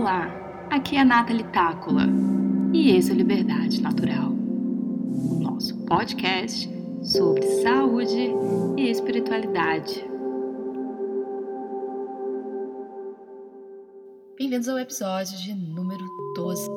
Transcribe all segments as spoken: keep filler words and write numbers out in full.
Olá, aqui é a Nathalie Tácula e esse é o Liberdade Natural, o nosso podcast sobre saúde e espiritualidade. Bem-vindos ao episódio de número doze.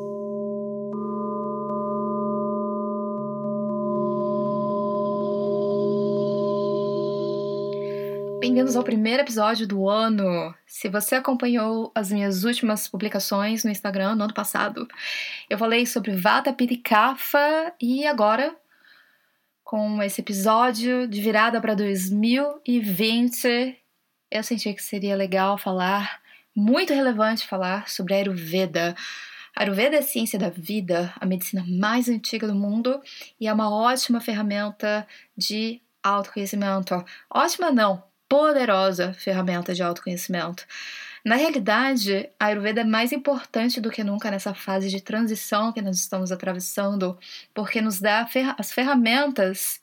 Bem-vindos ao primeiro episódio do ano. Se você acompanhou as minhas últimas publicações no Instagram no ano passado, eu falei sobre Vata Pitta e Kapha e agora, com esse episódio de virada para dois mil e vinte, eu senti que seria legal falar, muito relevante falar sobre a Ayurveda. A Ayurveda é a ciência da vida, a medicina mais antiga do mundo e é uma ótima ferramenta de autoconhecimento. Ótima não, poderosa ferramenta de autoconhecimento. Na realidade, a Ayurveda é mais importante do que nunca nessa fase de transição que nós estamos atravessando, porque nos dá as ferramentas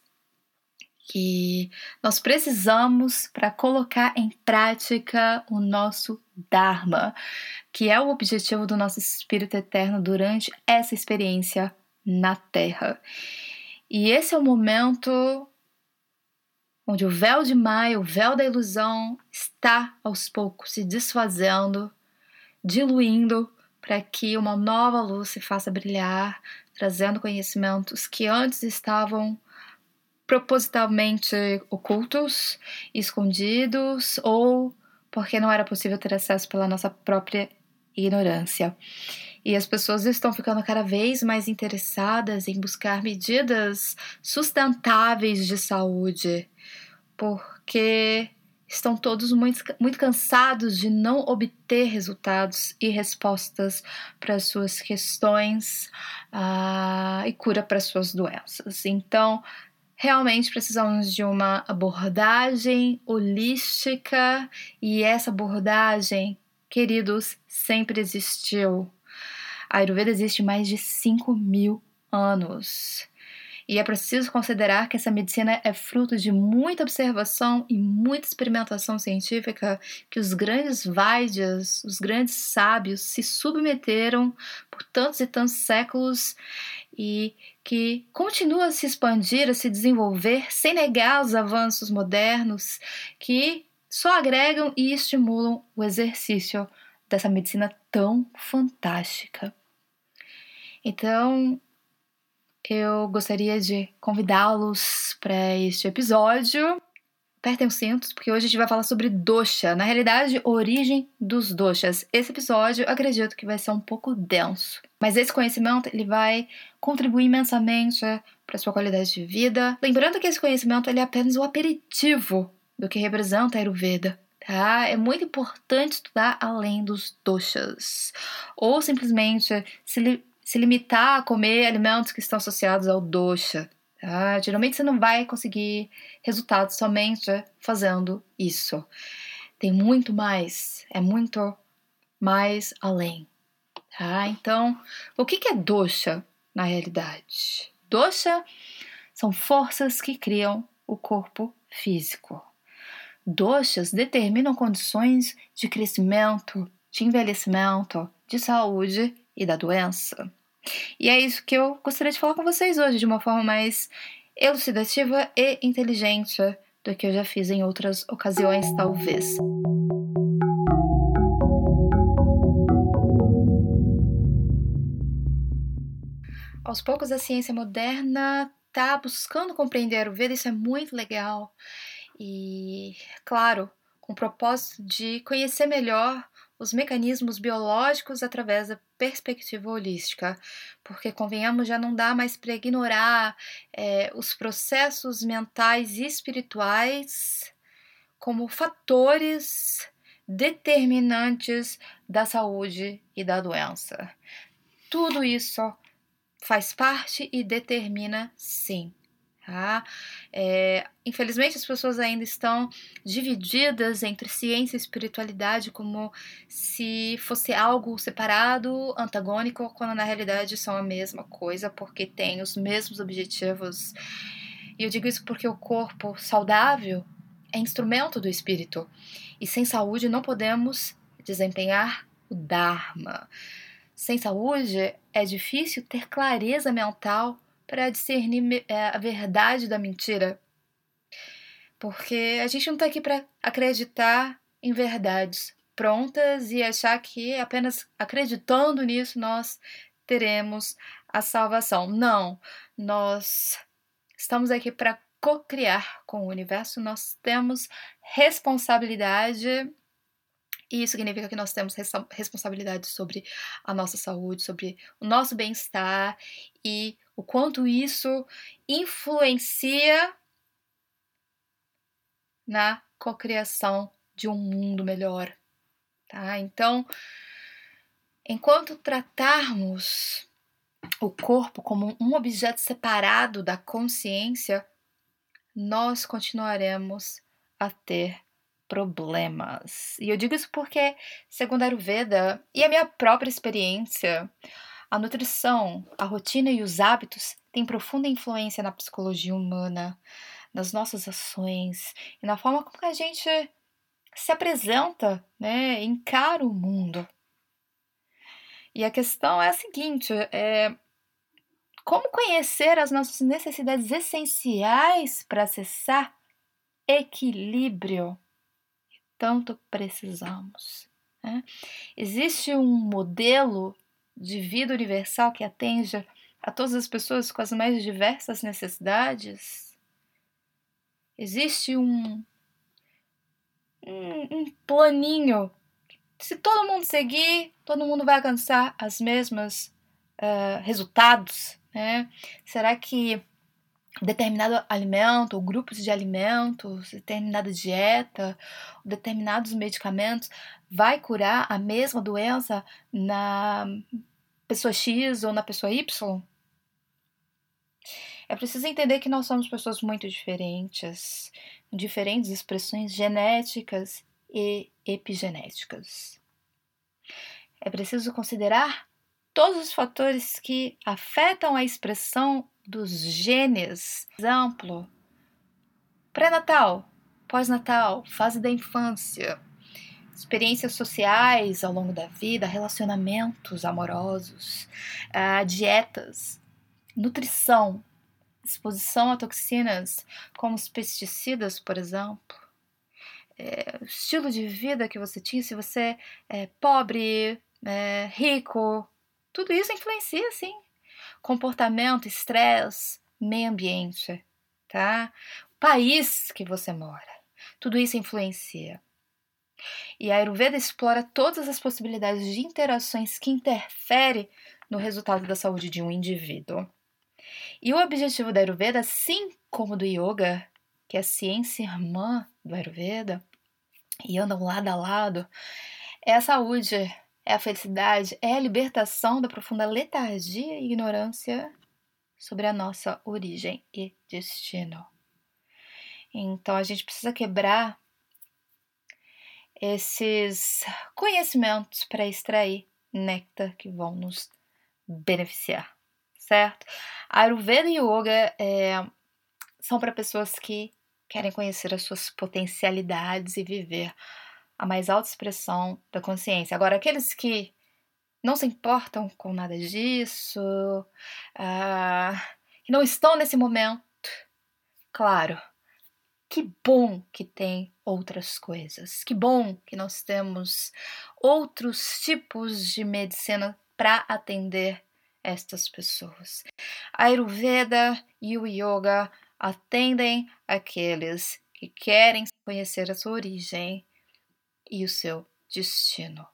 que nós precisamos para colocar em prática o nosso Dharma, que é o objetivo do nosso espírito eterno durante essa experiência na Terra. E esse é o momento onde o véu de Maya, o véu da ilusão, está aos poucos se desfazendo, diluindo, para que uma nova luz se faça brilhar, trazendo conhecimentos que antes estavam propositalmente ocultos, escondidos, ou porque não era possível ter acesso pela nossa própria ignorância. E as pessoas estão ficando cada vez mais interessadas em buscar medidas sustentáveis de saúde, porque estão todos muito, muito cansados de não obter resultados e respostas para as suas questões uh, e cura para as suas doenças. Então, realmente precisamos de uma abordagem holística e essa abordagem, queridos, sempre existiu. A Ayurveda existe há mais de cinco mil anos. E é preciso considerar que essa medicina é fruto de muita observação e muita experimentação científica que os grandes Vaidyas, os grandes sábios, se submeteram por tantos e tantos séculos e que continua a se expandir, a se desenvolver, sem negar os avanços modernos que só agregam e estimulam o exercício dessa medicina tão fantástica. Então, eu gostaria de convidá-los para este episódio. Apertem os cintos, porque hoje a gente vai falar sobre dosha. Na realidade, origem dos doshas. Esse episódio, eu acredito que vai ser um pouco denso. Mas esse conhecimento, ele vai contribuir imensamente para a sua qualidade de vida. Lembrando que esse conhecimento, ele é apenas o aperitivo do que representa a Ayurveda. Tá? É muito importante estudar além dos doshas. Ou simplesmente se li- se limitar a comer alimentos que estão associados ao dosha. Tá? Geralmente você não vai conseguir resultados somente fazendo isso. Tem muito mais, é muito mais além. Tá? Então, o que é dosha na realidade? Dosha são forças que criam o corpo físico. Doshas determinam condições de crescimento, de envelhecimento, de saúde e da doença. E é isso que eu gostaria de falar com vocês hoje, de uma forma mais elucidativa e inteligente do que eu já fiz em outras ocasiões, talvez. Aos poucos, a ciência moderna está buscando compreender a Ayurveda, isso é muito legal. E, claro, com o propósito de conhecer melhor os mecanismos biológicos através da perspectiva holística, porque, convenhamos, já não dá mais para ignorar é, os processos mentais e espirituais como fatores determinantes da saúde e da doença. Tudo isso faz parte e determina, sim. Tá? É, infelizmente as pessoas ainda estão divididas entre ciência e espiritualidade como se fosse algo separado, antagônico, quando na realidade são a mesma coisa, porque têm os mesmos objetivos. E eu digo isso porque o corpo saudável é instrumento do espírito, e sem saúde não podemos desempenhar o Dharma. Sem saúde, é difícil ter clareza mental para discernir a verdade da mentira. Porque a gente não está aqui para acreditar em verdades prontas e achar que apenas acreditando nisso nós teremos a salvação. Não, nós estamos aqui para co-criar com o universo, nós temos responsabilidade, e isso significa que nós temos responsabilidade sobre a nossa saúde, sobre o nosso bem-estar e o quanto isso influencia na cocriação de um mundo melhor, tá? Então, enquanto tratarmos o corpo como um objeto separado da consciência, nós continuaremos a ter problemas. E eu digo isso porque, segundo a Ayurveda e a minha própria experiência, a nutrição, a rotina e os hábitos têm profunda influência na psicologia humana, nas nossas ações e na forma como a gente se apresenta, né, encara o mundo. E a questão é a seguinte, é como conhecer as nossas necessidades essenciais para acessar equilíbrio que tanto precisamos, né? Existe um modelo de vida universal que atende a todas as pessoas com as mais diversas necessidades? Existe um, um, um planinho. Se todo mundo seguir, todo mundo vai alcançar as mesmas uh, resultados, né? Será que determinado alimento, ou grupos de alimentos, determinada dieta, determinados medicamentos vai curar a mesma doença na pessoa X ou na pessoa Y? É preciso entender que nós somos pessoas muito diferentes, com diferentes expressões genéticas e epigenéticas. É preciso considerar todos os fatores que afetam a expressão dos genes. Exemplo, pré-natal, pós-natal, fase da infância, experiências sociais ao longo da vida, relacionamentos amorosos, uh, dietas, nutrição, exposição a toxinas como os pesticidas, por exemplo, é, estilo de vida que você tinha, se você é pobre, é, rico, tudo isso influencia, sim. Comportamento, estresse, meio ambiente, tá? O país que você mora, tudo isso influencia. E a Ayurveda explora todas as possibilidades de interações que interferem no resultado da saúde de um indivíduo. E o objetivo da Ayurveda, assim como do Yoga, que é a ciência irmã do Ayurveda, e andam lado a lado, é a saúde, é a felicidade, é a libertação da profunda letargia e ignorância sobre a nossa origem e destino. Então a gente precisa quebrar esses conhecimentos para extrair néctar que vão nos beneficiar, certo? A Ayurveda e o Yoga é, são para pessoas que querem conhecer as suas potencialidades e viver a mais alta expressão da consciência. Agora, aqueles que não se importam com nada disso, uh, que não estão nesse momento, claro, que bom que tem outras coisas, que bom que nós temos outros tipos de medicina para atender estas pessoas. A Ayurveda e o Yoga atendem aqueles que querem conhecer a sua origem e o seu destino.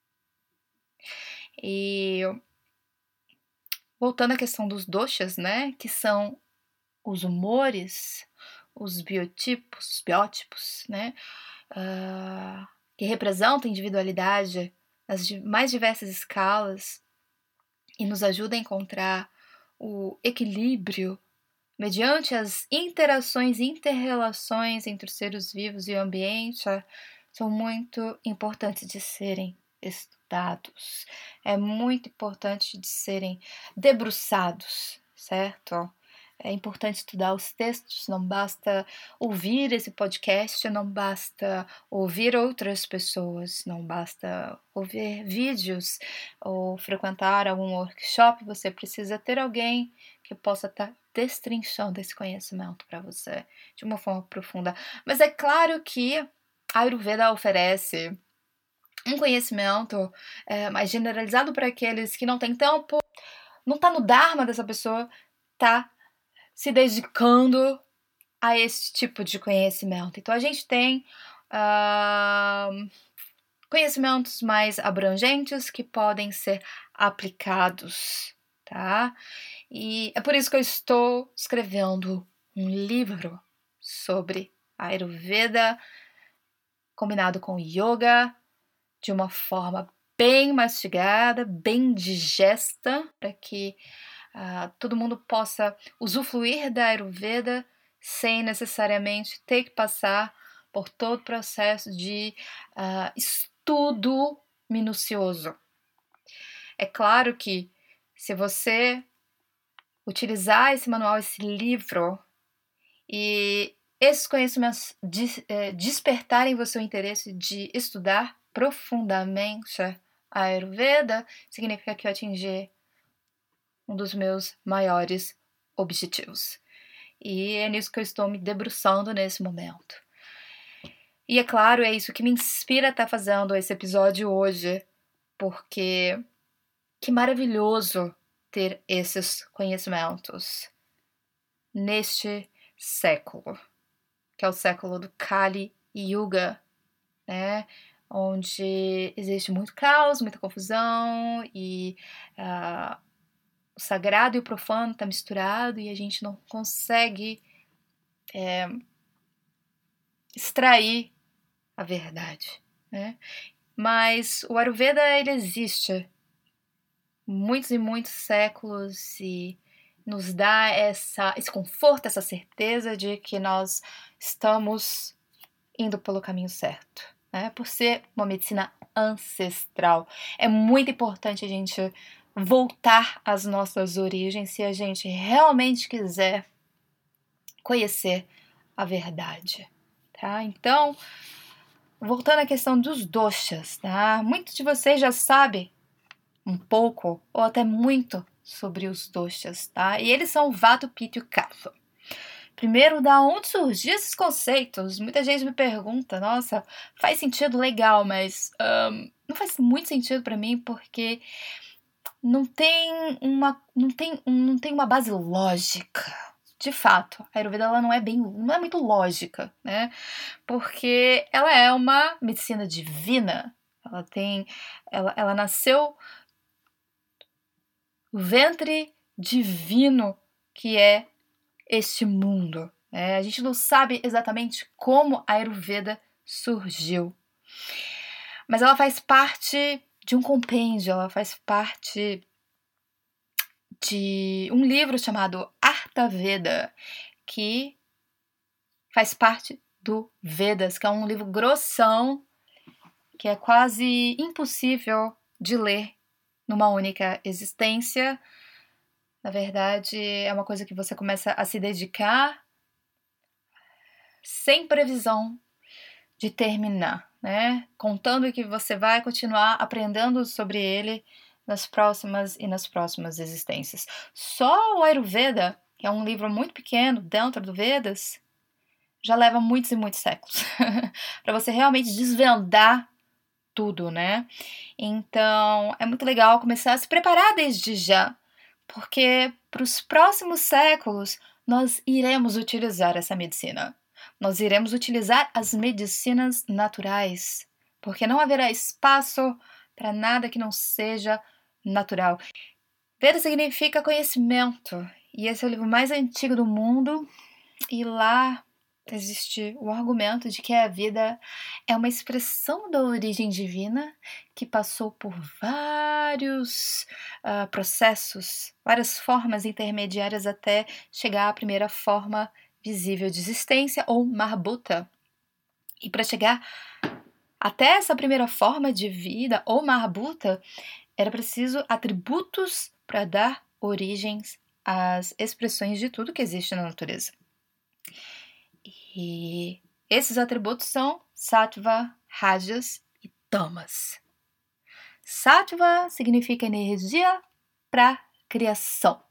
E voltando à questão dos doshas, né, que são os humores, os biotipos, os biótipos, né, uh, que representam a individualidade nas mais diversas escalas e nos ajudam a encontrar o equilíbrio mediante as interações e inter-relações entre os seres vivos e o ambiente, são muito importantes de serem estudados. É muito importante de serem debruçados, certo? É importante estudar os textos, não basta ouvir esse podcast, não basta ouvir outras pessoas, não basta ouvir vídeos ou frequentar algum workshop. Você precisa ter alguém que possa estar destrinchando esse conhecimento para você de uma forma profunda. Mas é claro que a Ayurveda oferece um conhecimento é, mais generalizado para aqueles que não têm tempo, não está no dharma dessa pessoa, tá se dedicando a esse tipo de conhecimento. Então a gente tem uh, conhecimentos mais abrangentes que podem ser aplicados, tá? E é por isso que eu estou escrevendo um livro sobre Ayurveda combinado com yoga de uma forma bem mastigada, bem digesta, para que uh, todo mundo possa usufruir da Ayurveda sem necessariamente ter que passar por todo o processo de uh, estudo minucioso. É claro que se você utilizar esse manual, esse livro, e esses conhecimentos des, eh, despertarem você o interesse de estudar profundamente a Ayurveda, significa que eu atingi um dos meus maiores objetivos. E é nisso que eu estou me debruçando nesse momento. E é claro, é isso que me inspira a estar fazendo esse episódio hoje, porque que maravilhoso ter esses conhecimentos neste século, que é o século do Kali Yuga, né? Onde existe muito caos, muita confusão e uh, o sagrado e o profano está misturado e a gente não consegue é, extrair a verdade, né? Mas o Ayurveda, ele existe muitos e muitos séculos e nos dá essa, esse conforto, essa certeza de que nós estamos indo pelo caminho certo, né? Por ser uma medicina ancestral. É muito importante a gente voltar às nossas origens se a gente realmente quiser conhecer a verdade, tá? Então, voltando à questão dos doshas, tá? Muitos de vocês já sabem um pouco ou até muito sobre os doshas, tá? E eles são o Vata, o Pitta e o Kapha. Primeiro, da onde surgiram esses conceitos? Muita gente me pergunta, nossa, faz sentido, legal, mas um, não faz muito sentido para mim porque não tem uma, não tem, não tem uma base lógica. De fato, a Ayurveda ela não é bem, não é muito lógica, né? Porque ela é uma medicina divina. Ela tem, ela, ela nasceu no ventre divino que é este mundo. É, a gente não sabe exatamente como a Ayurveda surgiu, mas ela faz parte de um compêndio, ela faz parte de um livro chamado Artaveda, que faz parte do Vedas, que é um livro grossão, que é quase impossível de ler numa única existência. Na verdade, é uma coisa que você começa a se dedicar sem previsão de terminar, né? Contando que você vai continuar aprendendo sobre ele nas próximas e nas próximas existências. Só o Ayurveda, que é um livro muito pequeno dentro do Vedas, já leva muitos e muitos séculos para você realmente desvendar tudo, né? Então, é muito legal começar a se preparar desde já, porque para os próximos séculos nós iremos utilizar essa medicina. Nós iremos utilizar as medicinas naturais, porque não haverá espaço para nada que não seja natural. Veda significa conhecimento, e esse é o livro mais antigo do mundo, e lá existe o argumento de que a vida é uma expressão da origem divina que passou por vários uh, processos, várias formas intermediárias até chegar à primeira forma visível de existência, ou Mahabhuta. E para chegar até essa primeira forma de vida, ou Mahabhuta, era preciso atributos para dar origens as expressões de tudo que existe na natureza. E esses atributos são Sattva, Rajas e Tamas. Sattva significa energia para criação.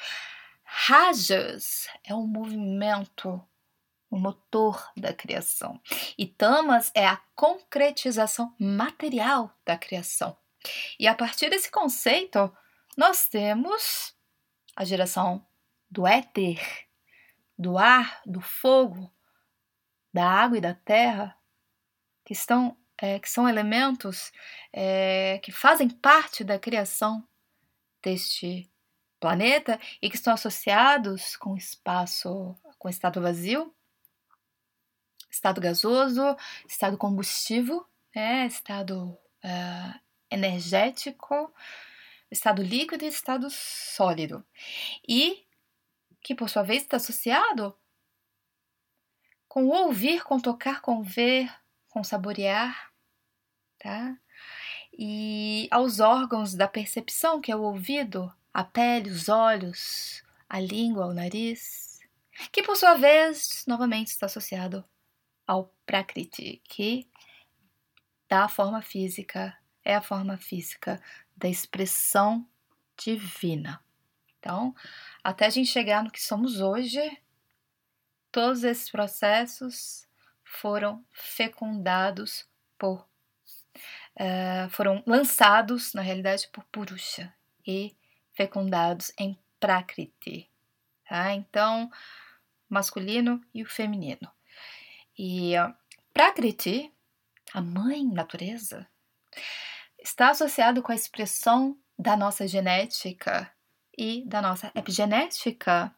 Rajas é um movimento, o motor da criação. E Tamas é a concretização material da criação. E a partir desse conceito, nós temos a geração do éter, do ar, do fogo, da água e da terra, que, estão, é, que são elementos é, que fazem parte da criação deste planeta e que estão associados com espaço, com estado vazio, estado gasoso, estado combustível, né, estado uh, energético, estado líquido e estado sólido. E que, por sua vez, está associado com o ouvir, com tocar, com ver, com saborear, tá? E aos órgãos da percepção, que é o ouvido, a pele, os olhos, a língua, o nariz, que, por sua vez, novamente está associado ao Prakriti, que dá a forma física, é a forma física da expressão divina. Então, até a gente chegar no que somos hoje, todos esses processos foram fecundados por, uh, foram lançados, na realidade, por Purusha e fecundados em Prakriti. Tá? Então, masculino e o feminino. E uh, Prakriti, a mãe natureza, está associado com a expressão da nossa genética e da nossa epigenética.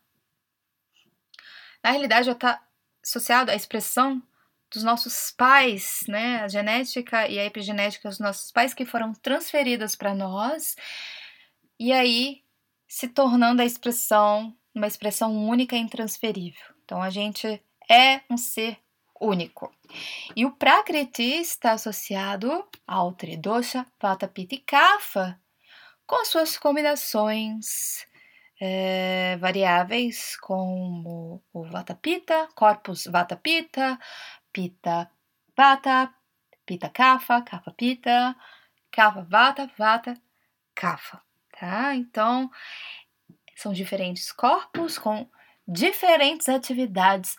Na realidade, já está associado à expressão dos nossos pais, né? A genética e a epigenética dos nossos pais que foram transferidas para nós e aí se tornando a expressão, uma expressão única e intransferível. Então, a gente é um ser único. E o Prakriti está associado ao Tridosha, Vata, Pitta e Kapha, com suas combinações é, variáveis, como o Vata Pitta, corpus Vata Pitta, Pitta Vata, Pitta Kapha, Kapha Pitta, Kapha Vata, Vata Kapha. Tá? Então, são diferentes corpos com diferentes atividades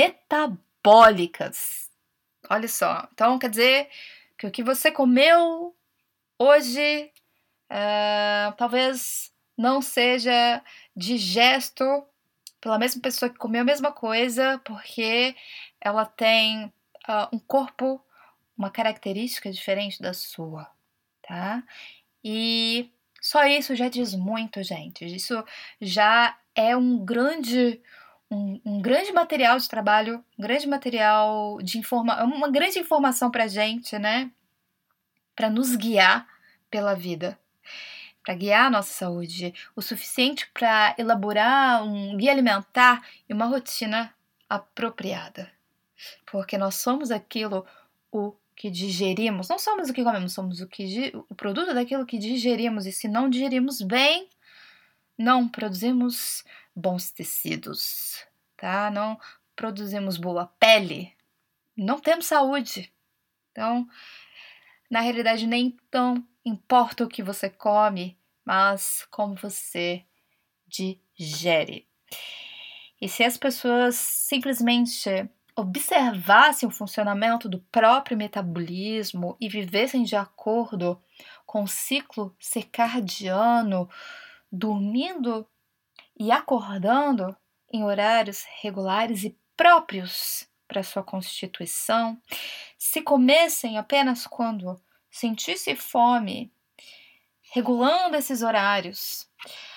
metabólicas. Olha só, então quer dizer que o que você comeu hoje uh, talvez não seja digesto pela mesma pessoa que comeu a mesma coisa, porque ela tem uh, um corpo, uma característica diferente da sua, tá? E só isso já diz muito, gente. Isso já é um grande, um, um grande material de trabalho, um grande material de informação, uma grande informação pra gente, né? Para nos guiar pela vida, para guiar a nossa saúde, o suficiente para elaborar um guia alimentar e uma rotina apropriada. Porque nós somos aquilo o que digerimos, não somos o que comemos, somos o, que, o produto daquilo que digerimos, e se não digerimos bem, não produzimos bons tecidos, tá? Não produzimos boa pele, não temos saúde. Então, na realidade, nem tão importa o que você come, mas como você digere. E se as pessoas simplesmente observassem o funcionamento do próprio metabolismo e vivessem de acordo com o ciclo circadiano, dormindo e acordando em horários regulares e próprios para sua constituição, se comessem apenas quando sentisse fome, regulando esses horários,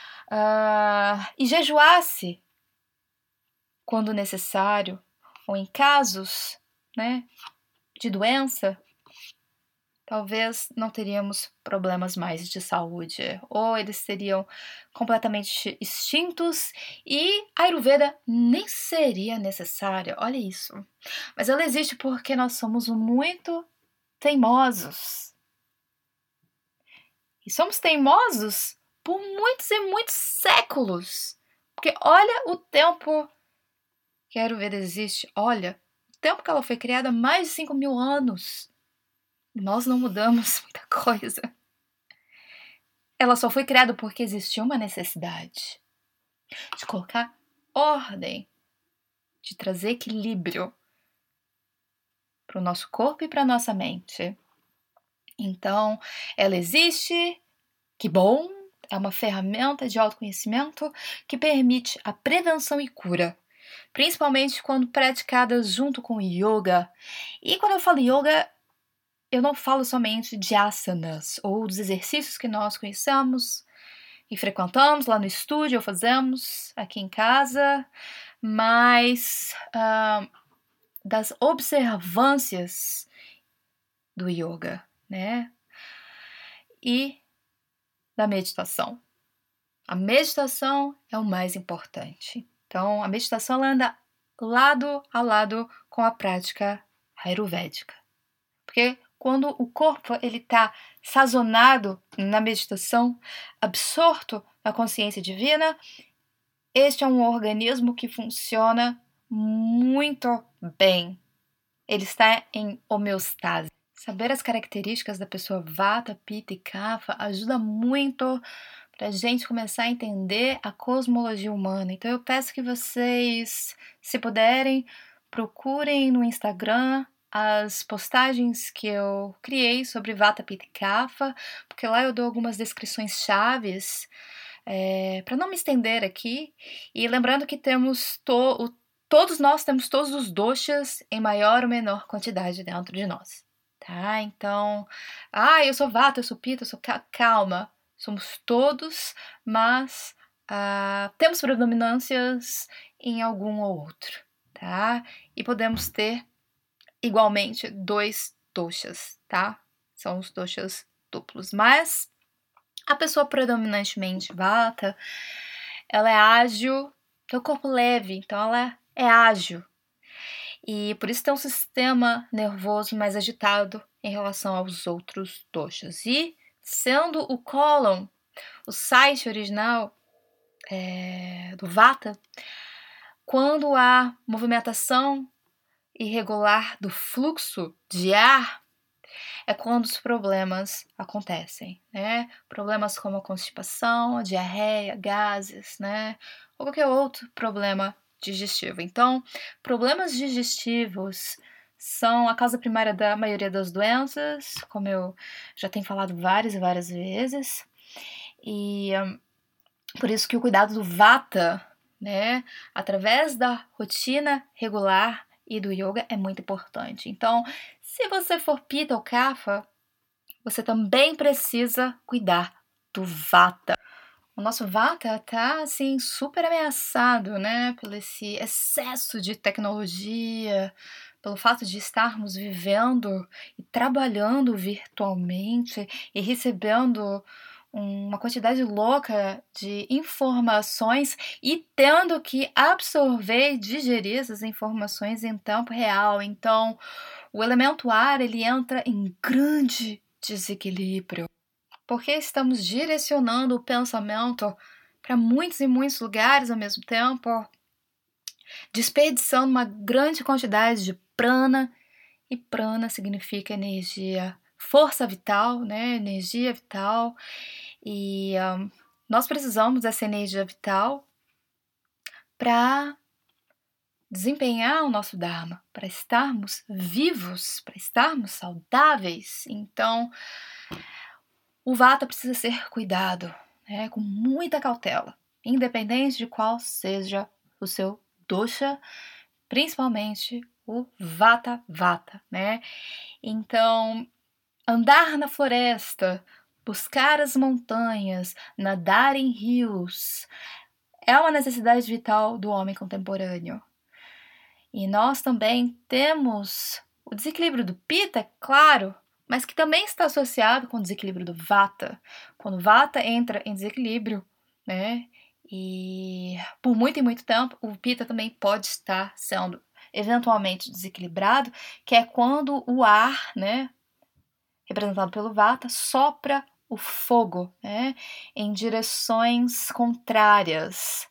uh, e jejuasse quando necessário, ou em casos, né, de doença, talvez não teríamos problemas mais de saúde, ou eles seriam completamente extintos e a Ayurveda nem seria necessária. Olha isso. Mas ela existe porque nós somos muito teimosos. E somos teimosos por muitos e muitos séculos. Porque olha o tempo que a Ayurveda existe. Olha, o tempo que ela foi criada, mais de cinco mil anos. Nós não mudamos muita coisa. Ela só foi criada porque existia uma necessidade de colocar ordem, de trazer equilíbrio para o nosso corpo e para a nossa mente. Então, ela existe, que bom, é uma ferramenta de autoconhecimento que permite a prevenção e cura, principalmente quando praticada junto com yoga. E quando eu falo yoga, eu não falo somente de asanas ou dos exercícios que nós conhecemos e frequentamos lá no estúdio, ou fazemos aqui em casa, mas uh, das observâncias do yoga, né? E da meditação. A meditação é o mais importante. Então, a meditação anda lado a lado com a prática ayurvédica. Porque quando o corpo ele está sazonado na meditação, absorto na consciência divina, este é um organismo que funciona muito bem. Ele está em homeostase. Saber as características da pessoa Vata, Pitta e Kapha ajuda muito para a gente começar a entender a cosmologia humana. Então eu peço que vocês, se puderem, procurem no Instagram as postagens que eu criei sobre Vata, Pitta e Kapha, porque lá eu dou algumas descrições chaves é, para não me estender aqui. E lembrando que temos to, o, todos nós temos todos os doshas em maior ou menor quantidade dentro de nós. Tá? Então, ah, eu sou Vata, eu sou Pitta, eu sou... Calma, somos todos, mas ah, temos predominâncias em algum ou outro, tá? E podemos ter igualmente dois doshas, tá? São os doshas duplos, mas a pessoa predominantemente Vata, ela é ágil, tem o corpo leve, então ela é ágil. E por isso tem um sistema nervoso mais agitado em relação aos outros doshas. E sendo o Colon o site original é, do Vata, quando há movimentação irregular do fluxo de ar, é quando os problemas acontecem, né? Problemas como a constipação, a diarreia, gases, né? Ou qualquer outro problema digestivo. Então, problemas digestivos são a causa primária da maioria das doenças, como eu já tenho falado várias e várias vezes. E um, por isso que o cuidado do Vata, né, através da rotina regular e do yoga é muito importante. Então, se você for Pitta ou Kapha, você também precisa cuidar do Vata. O nosso Vata tá, assim, super ameaçado, né, pelo esse excesso de tecnologia, pelo fato de estarmos vivendo e trabalhando virtualmente e recebendo uma quantidade louca de informações e tendo que absorver e digerir essas informações em tempo real. Então, o elemento ar, ele entra em grande desequilíbrio, porque estamos direcionando o pensamento para muitos e muitos lugares ao mesmo tempo, desperdiçando uma grande quantidade de prana, e prana significa energia, força vital, né? Energia vital, e um, nós precisamos dessa energia vital para desempenhar o nosso Dharma, para estarmos vivos, para estarmos saudáveis. Então, o Vata precisa ser cuidado, né, com muita cautela, independente de qual seja o seu dosha, principalmente o Vata Vata, né? Então, andar na floresta, buscar as montanhas, nadar em rios, é uma necessidade vital do homem contemporâneo. E nós também temos o desequilíbrio do Pitta, claro, mas que também está associado com o desequilíbrio do Vata. Quando o Vata entra em desequilíbrio, né, e por muito e muito tempo, o Pitta também pode estar sendo eventualmente desequilibrado, que é quando o ar, né, representado pelo Vata, sopra o fogo, né, em direções contrárias.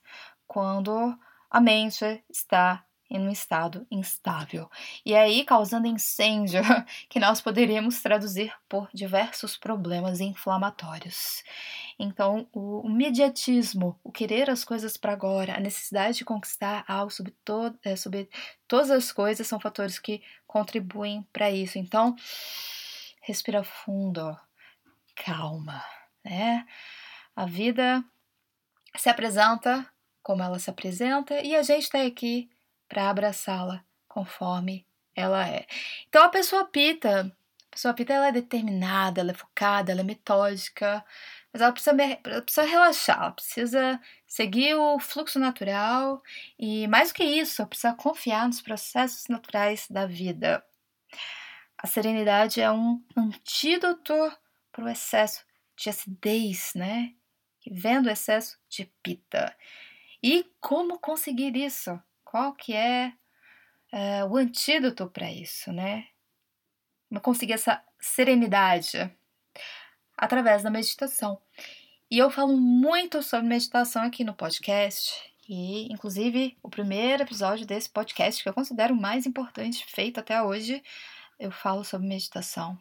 quando a mente está em um estado instável. E aí causando incêndio, que nós poderíamos traduzir por diversos problemas inflamatórios. Então, o imediatismo, o querer as coisas para agora, a necessidade de conquistar algo sobre, to- é, sobre todas as coisas são fatores que contribuem para isso. Então, respira fundo, calma, né? A vida se apresenta como ela se apresenta e a gente está aqui para abraçá-la conforme ela é. Então a pessoa pita, a pessoa pita ela é determinada, ela é focada, ela é metódica, mas ela precisa, ela precisa relaxar, ela precisa seguir o fluxo natural e mais do que isso, ela precisa confiar nos processos naturais da vida. A serenidade é um antídoto para o excesso de acidez, né? Que vem do excesso de pita. E como conseguir isso? Qual que é, é o antídoto para isso, né? Como conseguir essa serenidade? Através da meditação. E eu falo muito sobre meditação aqui no podcast. E, inclusive, o primeiro episódio desse podcast, que eu considero o mais importante feito até hoje, eu falo sobre meditação.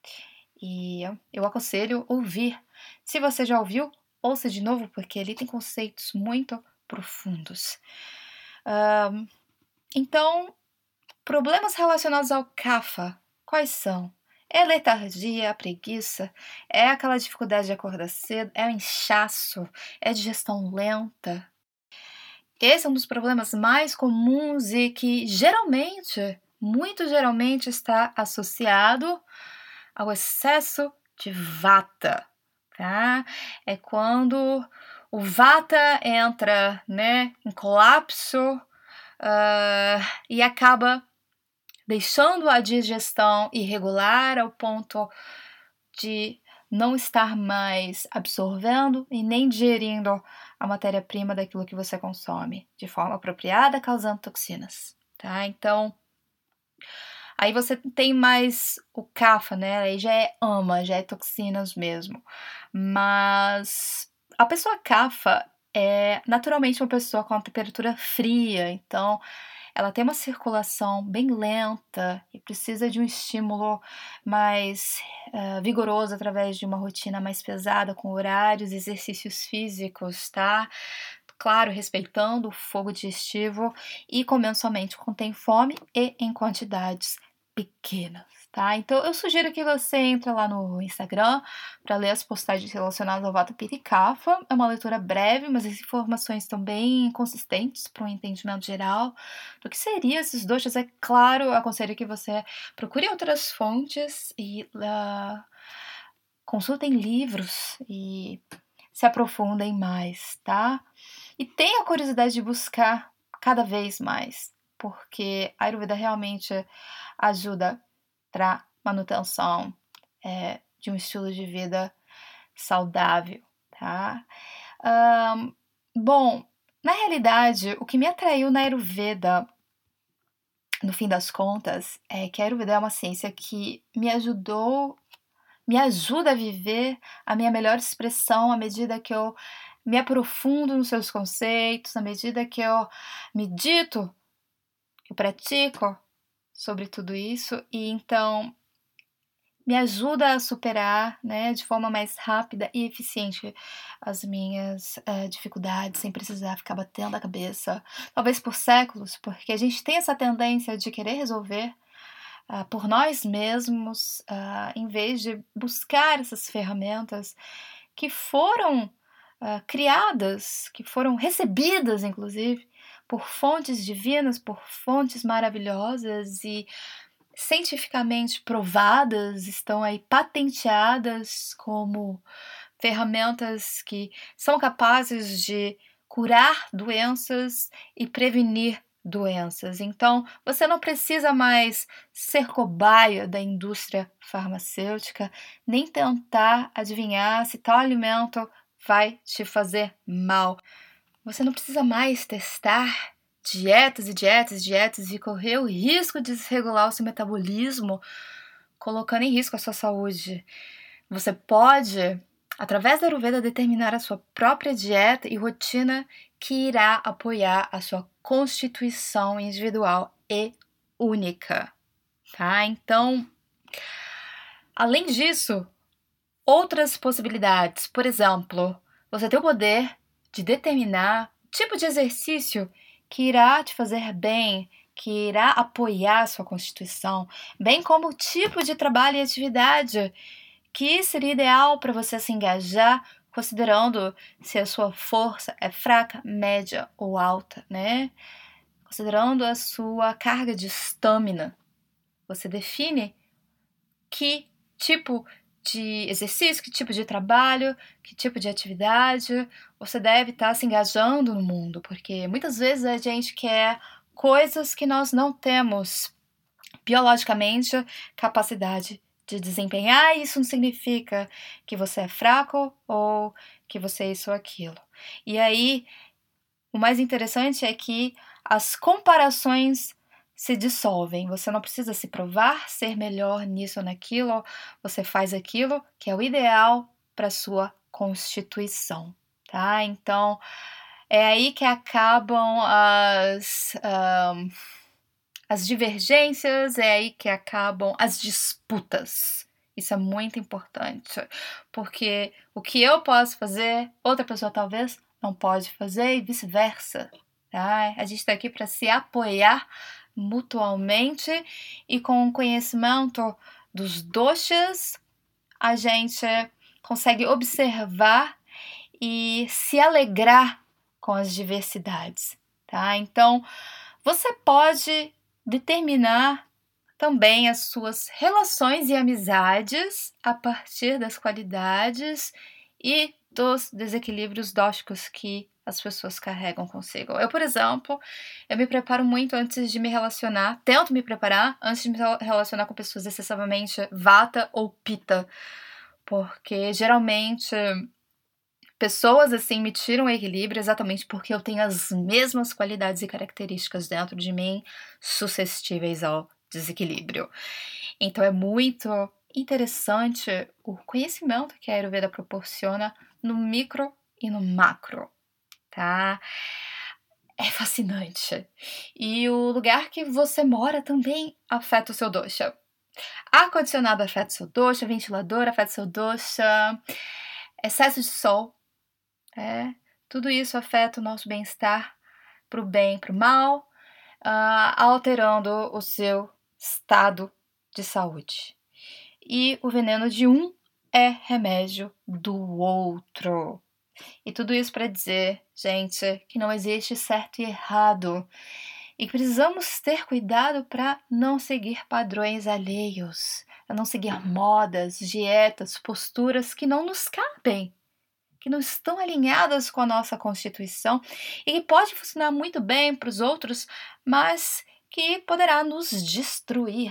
E eu aconselho ouvir. Se você já ouviu, ouça de novo, porque ele tem conceitos muito profundos. Um, então, problemas relacionados ao kapha, quais são? É a letargia, a preguiça, é aquela dificuldade de acordar cedo, é o inchaço, é a digestão lenta. Esse é um dos problemas mais comuns e que geralmente, muito geralmente, está associado ao excesso de vata, tá? É quando o vata entra, né, em colapso uh, e acaba deixando a digestão irregular ao ponto de não estar mais absorvendo e nem digerindo a matéria-prima daquilo que você consome de forma apropriada, causando toxinas, tá? Então, aí você tem mais o kapha, né? Aí já é ama, já é toxinas mesmo. Mas a pessoa kapha é naturalmente uma pessoa com uma temperatura fria, então ela tem uma circulação bem lenta e precisa de um estímulo mais uh, vigoroso através de uma rotina mais pesada, com horários, exercícios físicos, tá? Claro, respeitando o fogo digestivo e comendo somente quando tem fome e em quantidades pequenas, tá? Então eu sugiro que você entre lá no Instagram para ler as postagens relacionadas ao Vata, Pitta e Kapha. É uma leitura breve, mas as informações estão bem consistentes para um entendimento geral do que seriam esses doshas. É claro, eu aconselho que você procure outras fontes e uh, consultem livros e se aprofundem mais, tá? E tenha a curiosidade de buscar cada vez mais, porque a Ayurveda realmente ajuda para manutenção é, de um estilo de vida saudável, tá? Um, bom, na realidade, o que me atraiu na Ayurveda, no fim das contas, é que a Ayurveda é uma ciência que me ajudou, me ajuda a viver a minha melhor expressão à medida que eu me aprofundo nos seus conceitos, à medida que eu medito, eu pratico sobre tudo isso, e então me ajuda a superar, né, de forma mais rápida e eficiente as minhas uh, dificuldades, sem precisar ficar batendo a cabeça, talvez por séculos, porque a gente tem essa tendência de querer resolver uh, por nós mesmos, uh, em vez de buscar essas ferramentas que foram Uh, criadas, que foram recebidas, inclusive, por fontes divinas, por fontes maravilhosas e cientificamente provadas, estão aí patenteadas como ferramentas que são capazes de curar doenças e prevenir doenças. Então, você não precisa mais ser cobaia da indústria farmacêutica, nem tentar adivinhar se tal alimento vai te fazer mal. Você não precisa mais testar dietas e dietas e dietas e correr o risco de desregular o seu metabolismo, colocando em risco a sua saúde. Você pode através da Ayurveda, determinar a sua própria dieta e rotina que irá apoiar a sua constituição individual e única, tá? Então, além disso, outras possibilidades, por exemplo, você tem o poder de determinar o tipo de exercício que irá te fazer bem, que irá apoiar a sua constituição, bem como o tipo de trabalho e atividade que seria ideal para você se engajar, considerando se a sua força é fraca, média ou alta, né? Considerando a sua carga de estamina. Você define que tipo de exercício, que tipo de trabalho, que tipo de atividade você deve estar se engajando no mundo, porque muitas vezes a gente quer coisas que nós não temos biologicamente capacidade de desempenhar, e isso não significa que você é fraco ou que você é isso ou aquilo. E aí, o mais interessante é que as comparações se dissolvem. Você não precisa se provar ser melhor nisso ou naquilo. Você faz aquilo que é o ideal para sua constituição, tá? Então, é aí que acabam as, um, as divergências, é aí que acabam as disputas. Isso é muito importante, porque o que eu posso fazer, outra pessoa talvez não pode fazer e vice-versa. Tá? A gente está aqui para se apoiar mutuamente e com o conhecimento dos doshas, a gente consegue observar e se alegrar com as diversidades. Tá? Então, você pode determinar também as suas relações e amizades a partir das qualidades e dos desequilíbrios dóxicos que as pessoas carregam consigo. Eu, por exemplo, eu me preparo muito antes de me relacionar, tento me preparar antes de me relacionar com pessoas excessivamente vata ou pita, porque geralmente pessoas assim me tiram o equilíbrio exatamente porque eu tenho as mesmas qualidades e características dentro de mim suscetíveis ao desequilíbrio. Então é muito interessante o conhecimento que a Ayurveda proporciona no micro e no macro, tá? É fascinante. E o lugar que você mora também afeta o seu dosha. Ar-condicionado afeta o seu dosha, ventilador afeta o seu dosha, excesso de sol, é, tudo isso afeta o nosso bem-estar para o bem e para o mal, uh, alterando o seu estado de saúde. E o veneno de um é remédio do outro. E tudo isso para dizer, gente, que não existe certo e errado. E que precisamos ter cuidado para não seguir padrões alheios, para não seguir modas, dietas, posturas que não nos cabem, que não estão alinhadas com a nossa Constituição e que pode funcionar muito bem para os outros, mas que poderá nos destruir.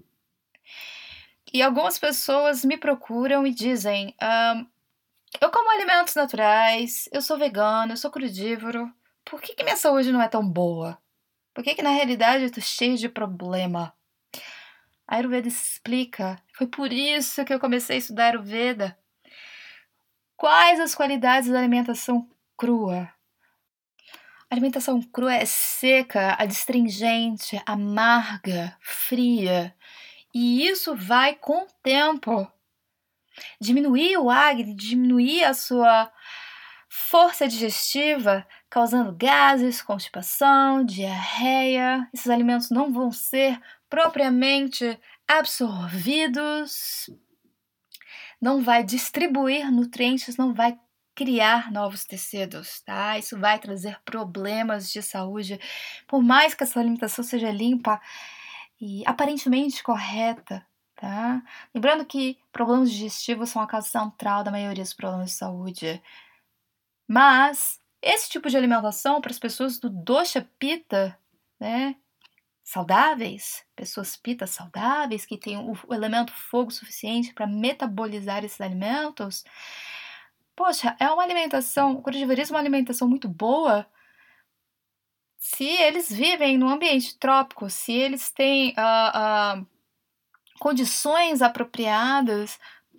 E algumas pessoas me procuram e dizem: ah, eu como alimentos naturais, eu sou vegano, eu sou crudívoro, por que, que minha saúde não é tão boa? Por que, que na realidade eu estou cheio de problema? A Ayurveda explica, foi por isso que eu comecei a estudar Ayurveda. Quais as qualidades da alimentação crua? A alimentação crua é seca, adstringente, amarga, fria. E isso vai com o tempo diminuir o Agni, diminuir a sua força digestiva, causando gases, constipação, diarreia. Esses alimentos não vão ser propriamente absorvidos, não vai distribuir nutrientes, não vai criar novos tecidos, tá? Isso vai trazer problemas de saúde, por mais que essa alimentação seja limpa e aparentemente correta, tá? Lembrando que problemas digestivos são a causa central da maioria dos problemas de saúde. Mas esse tipo de alimentação para as pessoas do dosha pitta, né? Saudáveis, pessoas pitas saudáveis, que têm o, o elemento fogo suficiente para metabolizar esses alimentos, poxa, é uma alimentação, o crudivorismo é uma alimentação muito boa se eles vivem num ambiente trópico, se eles têm uh, uh, condições apropriadas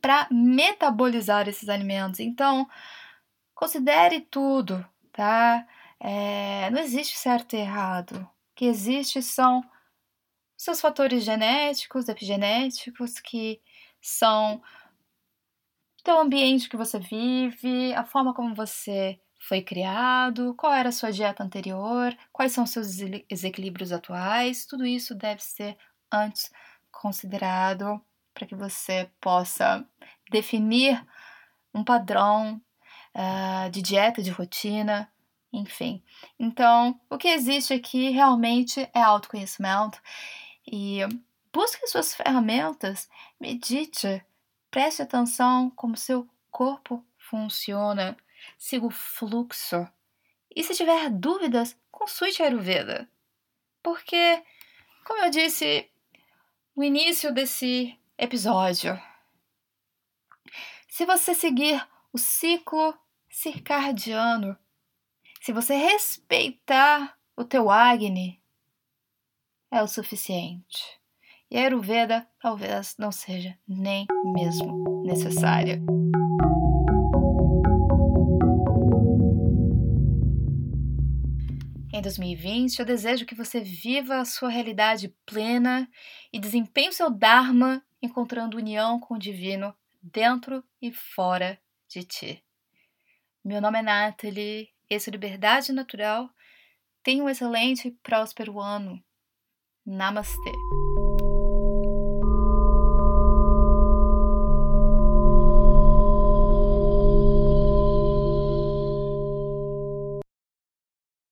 para metabolizar esses alimentos. Então, considere tudo, tá? É, não existe certo e errado. O que existe são seus fatores genéticos, epigenéticos, que são o teu ambiente que você vive, a forma como você foi criado, qual era a sua dieta anterior, quais são os seus desequilíbrios atuais. Tudo isso deve ser antes considerado para que você possa definir um padrão uh, de dieta, de rotina, enfim. Então, o que existe aqui realmente é autoconhecimento e busque suas ferramentas, medite, preste atenção como seu corpo funciona, siga o fluxo. E se tiver dúvidas, consulte a Ayurveda. Porque, como eu disse no início desse episódio, se você seguir o ciclo circadiano, se você respeitar o teu Agni, é o suficiente. E a Ayurveda talvez não seja nem mesmo necessária. Em dois mil e vinte, eu desejo que você viva a sua realidade plena e desempenhe o seu Dharma, encontrando união com o divino dentro e fora de ti. Meu nome é Nathalie, esse é Liberdade Natural. Tenha um excelente e próspero ano. Namastê.